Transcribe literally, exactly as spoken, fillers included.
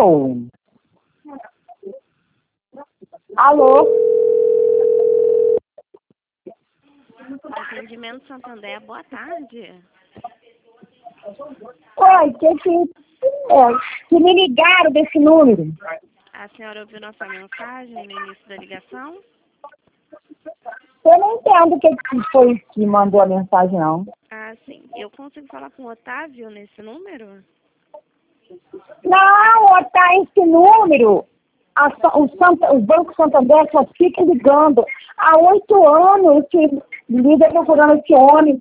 Alô? Alô? Atendimento Santander, boa tarde. Oi, que que, é, que me ligaram desse número? A senhora ouviu nossa mensagem no início da ligação? Eu não entendo o que que foi que mandou a mensagem, não. Ah, sim. Eu consigo falar com o Otávio nesse número? Não, tá esse número. A, o, Santa, o Banco Santander só fica ligando há oito anos que liga procurando esse homem.